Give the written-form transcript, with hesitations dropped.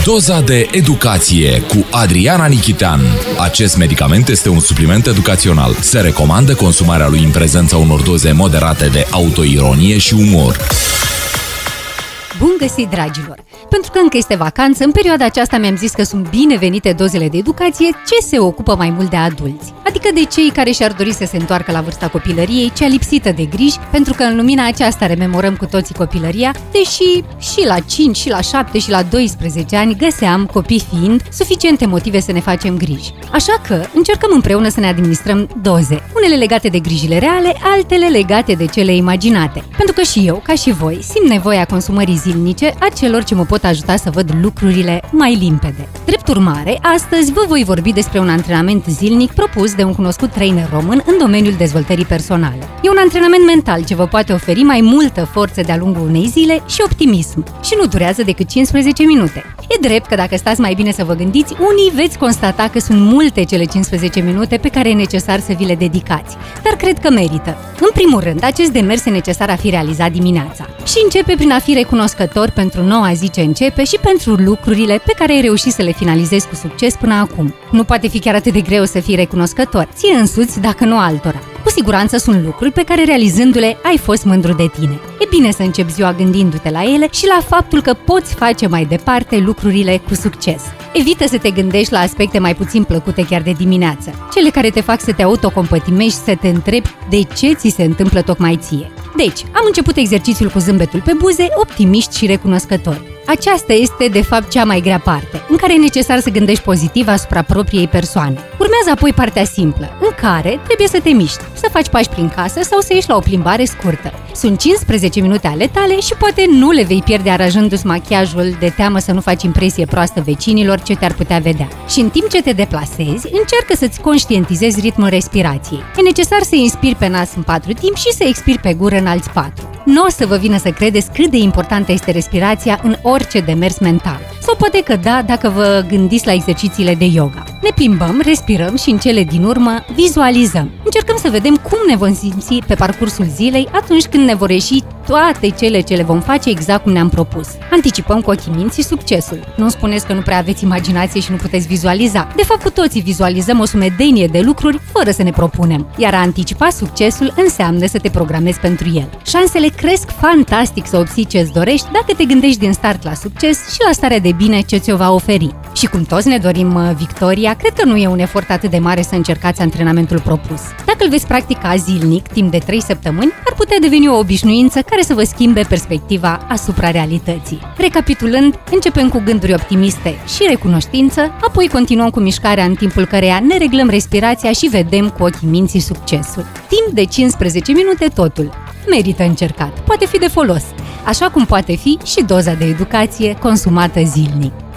Doza de educație cu Adriana Nichitean. Acest medicament este un supliment educațional. Se recomandă consumarea lui în prezența unor doze moderate de autoironie și umor. Bun găsit, dragilor! Pentru că încă este vacanță, în perioada aceasta mi-am zis că sunt binevenite dozele de educație ce se ocupă mai mult de adulți. Adică de cei care și-ar dori să se întoarcă la vârsta copilăriei, cea lipsită de griji, pentru că în lumina aceasta rememorăm cu toții copilăria, deși și la 5, și la 7, și la 12 ani găseam, copii fiind, suficiente motive să ne facem griji. Așa că încercăm împreună să ne administrăm doze, unele legate de grijile reale, altele legate de cele imaginate. Pentru că și eu, ca și voi, simt nevoia consumării zilnice a celor ce mă pot ajuta să văd lucrurile mai limpede. Drept urmare, astăzi vă voi vorbi despre un antrenament zilnic propus de un cunoscut trainer român în domeniul dezvoltării personale. E un antrenament mental ce vă poate oferi mai multă forță de-a lungul unei zile și optimism. Și nu durează decât 15 minute. E drept că dacă stați mai bine să vă gândiți, unii veți constata că sunt multe cele 15 minute pe care e necesar să vi le dedicați. Dar cred că merită. În primul rând, acest demers e necesar a fi realizat dimineața. Și începe prin a fi recunoscător pentru noua zi ce începe și pentru lucrurile pe care ai reușit să le finalizezi cu succes până acum. Nu poate fi chiar atât de greu să fii recunoscător, ție însuți, dacă nu altora. Cu siguranță sunt lucruri pe care, realizându-le, ai fost mândru de tine. E bine să începi ziua gândindu-te la ele și la faptul că poți face mai departe lucrurile cu succes. Evită să te gândești la aspecte mai puțin plăcute chiar de dimineață, cele care te fac să te autocompătimești și să te întrebi de ce ți se întâmplă tocmai ție. Deci, am început exercițiul cu zâmbetul pe buze, optimiști și recunoscători. Aceasta este, de fapt, cea mai grea parte, în care e necesar să gândești pozitiv asupra propriei persoane. Urmează apoi partea simplă, în care trebuie să te miști, să faci pași prin casă sau să ieși la o plimbare scurtă. Sunt 15 minute ale tale și poate nu le vei pierde aranjându-ți machiajul de teamă să nu faci impresie proastă vecinilor ce te-ar putea vedea. Și în timp ce te deplasezi, încearcă să-ți conștientizezi ritmul respirației. E necesar să inspiri pe nas în 4 timp și să expiri pe gură în alți 4. Nu o să vă vină să credeți cât de importantă este respirația în orice demers mental. Sau poate că da, dacă vă gândiți la exercițiile de yoga. Ne plimbăm, respirăm și în cele din urmă vizualizăm. Încercăm să vedem cum ne vom simți pe parcursul zilei atunci când ne vor ieși toate cele ce le vom face exact cum ne-am propus. Anticipăm cu ochii minții succesul. Nu spuneți că nu prea aveți imaginație și nu puteți vizualiza. De fapt, cu toții vizualizăm o sumedenie de lucruri fără să ne propunem. Iar a anticipa succesul înseamnă să te programezi pentru el. Șansele cresc fantastic să obții ce-ți dorești dacă te gândești din start la succes și la starea de bine ce ți-o va oferi. Și cum toți ne dorim victoria, cred că nu e un efort atât de mare să încercați antrenamentul propus. Dacă îl veți practica zilnic, timp de 3 săptămâni, ar putea deveni o obișnuință care să vă schimbe perspectiva asupra realității. Recapitulând, începem cu gânduri optimiste și recunoștință, apoi continuăm cu mișcarea în timpul căreia ne reglăm respirația și vedem cu ochii minții succesul. Timp de 15 minute totul. Merită încercat, poate fi de folos, așa cum poate fi și doza de educație consumată zilnic.